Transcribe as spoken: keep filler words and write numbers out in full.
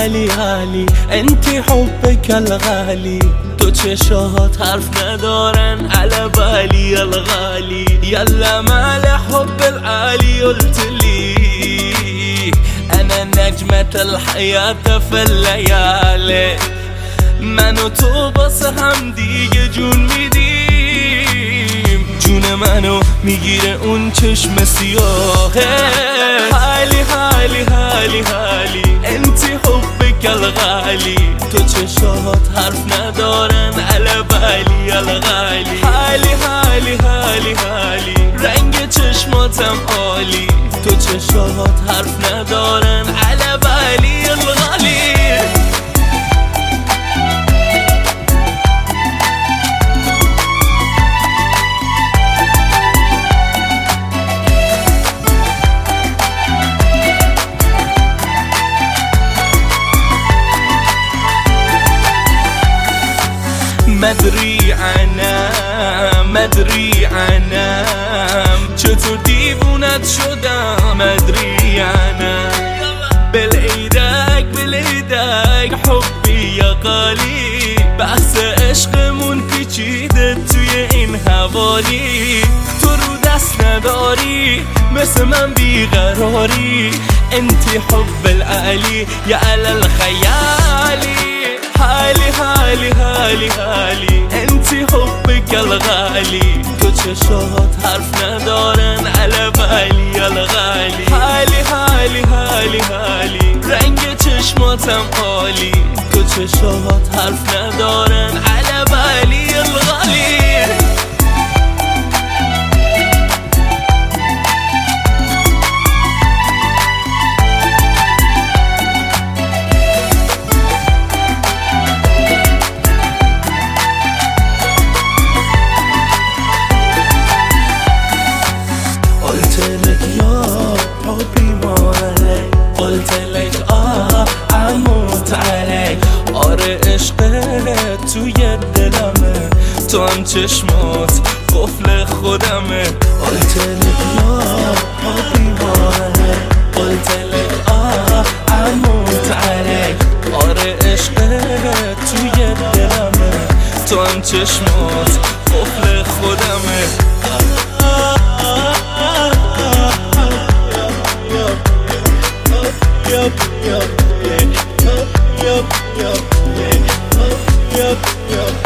حالی حالی انتی حبك الغالي تو چشات حرف ندارن على بالي الغالي يلا مال حب العالي قلتلي انا نجمة الحياة في الليالي من و تو باسه هم دیگه جون میدیم جون منو میگیره اون چشم سیاهه حالی حالی حالی حالی انتی حبك الغالي تو چشات حرف ندارن على بالي الغالي حالی حالی حالی حالی رنگ چشماتم عالی تو چشات حرف ندارن على بالي الغالي مدری عنم مدری عنم چطور دیوونت شدم مدری عنم بالعیدک بالعیدک حبی یا غالی بحث عشقمون پیچیده توی این حوالی تو رو دست نداری مثل من بیقراری انتی حب العالی یا علی الخیالی حالی حالی حالی حالی انتی حبك الغالي تو چشات حرف ندارن على بالي الغالي حالی حالی حالی حالی رنگ چشماتم عالی تو چشات حرف ندارن على بالي الغالي قلت لك آه اموت عليك آره عشقت توی دلمه تو هم چشمات قفل خودمه قلت لك یا حبیبانه قلت لك آه اموت عليك آره عشقت توی دلمه تو هم چشمات قفل خودمه Yup, yup, yeah. Yup, yup, yup, yeah. Yup, yup, yup.